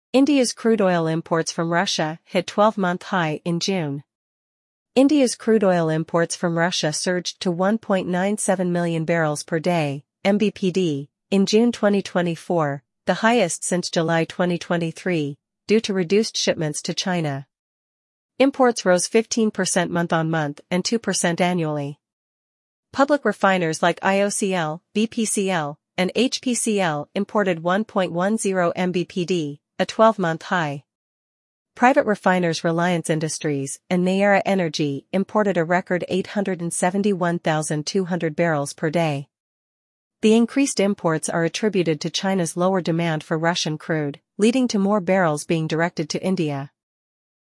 India's crude oil imports from Russia hit 12-month high in June. India's crude oil imports from Russia surged to 1.97 million barrels per day, MBPD, in June 2024, the highest since July 2023, due to reduced shipments to China. Imports rose 15% month-on-month and 2% annually. Public refiners like IOCL, BPCL, and HPCL imported 1.10 MBPD, a 12-month high. Private refiners Reliance Industries and Nayara Energy imported a record 871,200 barrels per day. The increased imports are attributed to China's lower demand for Russian crude, leading to more barrels being directed to India.